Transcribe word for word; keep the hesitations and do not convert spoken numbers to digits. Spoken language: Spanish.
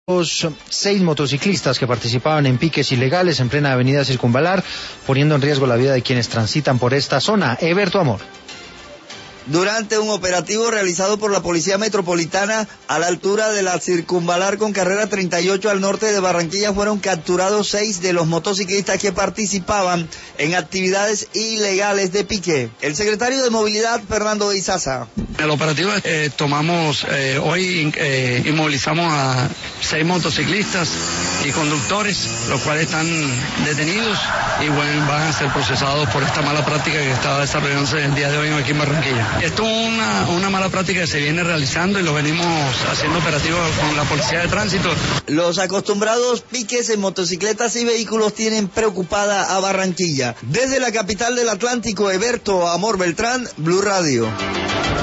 Los seis motociclistas que participaban en piques ilegales en plena avenida Circunvalar, poniendo en riesgo la vida de quienes transitan por esta zona. Eberto Amor. Durante un operativo realizado por la Policía Metropolitana a la altura de la Circunvalar con carrera treinta y ocho al norte de Barranquilla, fueron capturados seis de los motociclistas que participaban en actividades ilegales de pique. El secretario de Movilidad, Fernando Izaza. En el operativo eh, tomamos, eh, hoy eh, inmovilizamos a seis motociclistas y conductores, los cuales están detenidos y bueno, van a ser procesados por esta mala práctica que está desarrollándose el día de hoy aquí en Barranquilla. Esto es una, una mala práctica que se viene realizando y lo venimos haciendo operativo con la Policía de Tránsito. Los acostumbrados piques en motocicletas y vehículos tienen preocupada a Barranquilla. Desde la capital del Atlántico, Eberto Amor Beltrán, Blue Radio.